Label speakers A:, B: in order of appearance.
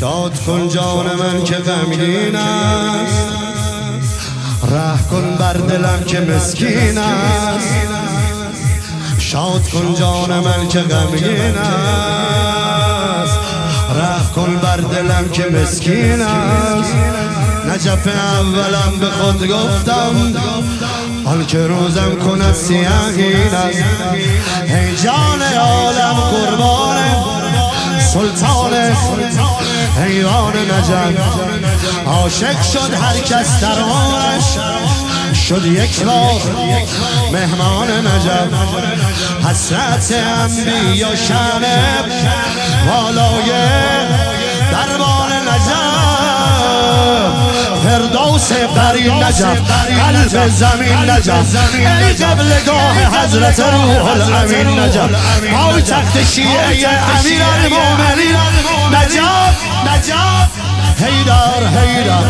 A: شاد کن جان من که غمگین است، ره کن بر دلم که مسکین است. شاد کن جان من که غمگین است، ره کن بر دلم که مسکین است. نجف اولم به خود گفتم، آن که روزم کند سیاهین است. ای جان عالم قربان سلطان حیوان نجف، عاشق شد هر کس در آنش، شد یک بار مهمان نجف. حسرت انبیا شأن والای دربان نجف، فردوس قرین نجف، قلب زمین نجف، ای قبلگاه حضرت روح الامین نجف، پای تخت شیعه امیر المومنین نجف. نجف حیدر حیدر